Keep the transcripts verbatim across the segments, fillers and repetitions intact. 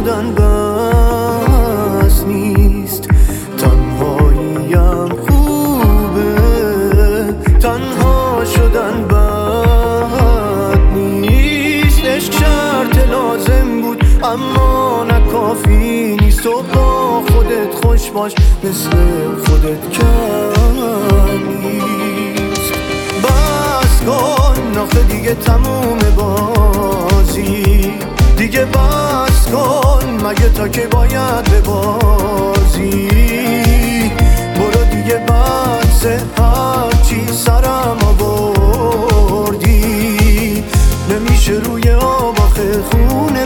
شدن بس نیست، تنهاییم خوبه، تنها شدن بد نیست. عشق شرط لازم بود اما نه کافی نیست. تو با خودت خوش باش، مثل خودت کم نیست. بس کن آخه دیگه تموم بازی، دیگه بس کن مگه تا که باید ببازی. برو دیگه بسه هرچی سرم آوردی، نمیشه روی آب آخه خونه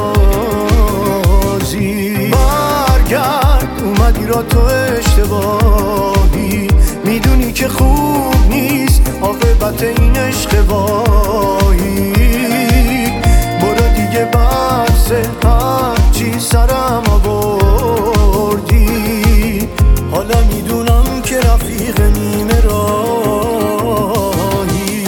بسازی. برگرد اومدی را تو اشتباهی، میدونی که خوب نیست عاقبت این عشق واهی. برو دیگه بسه هرچی سرم آوردی، حالا میدونم که رفیق نیمه راهی.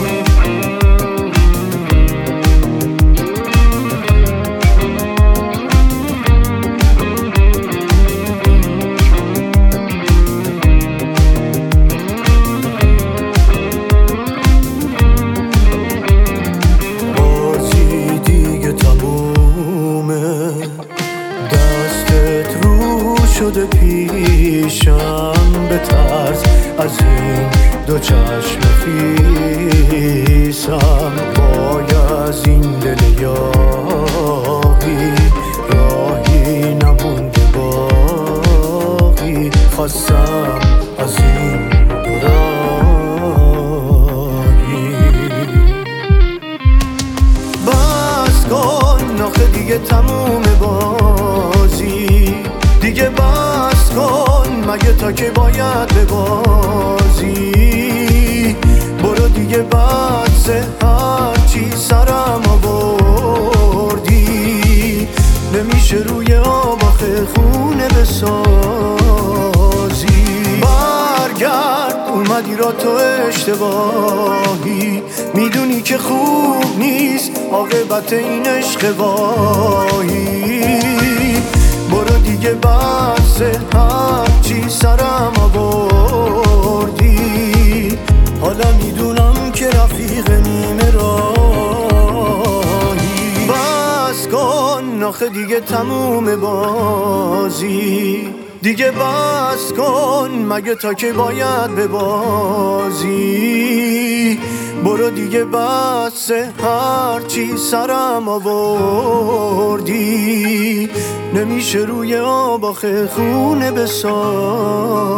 بازی دیگه تمومه، دستت رو شده پیشم، به طرز از این دو چشم خیسم. بایزین دل یاغی راهی نمونده باقی، خواستم از این دو راهی. بس کن آخه دیگه تموم بازی، دیگه بس کن مگه تا که باید ببازی. برو دیگه بسه هرچی سرم آوردی، نمیشه روی آب آخه خونه بسازی. برگرد اومدی را تو اشتباهی، میدونی که خوب نیست عاقبت این عشق واهی. برو دیگه بسه هرچی سرم آوردی، حالا میدونم که رفیق نیمه راهی. بس کن آخه دیگه تموم بازی، دیگه بس کن مگه تا که باید ببازی. برو دیگه بسه هرچی سرم آوردی، نمیشه روی آب آخه خونه بسازی.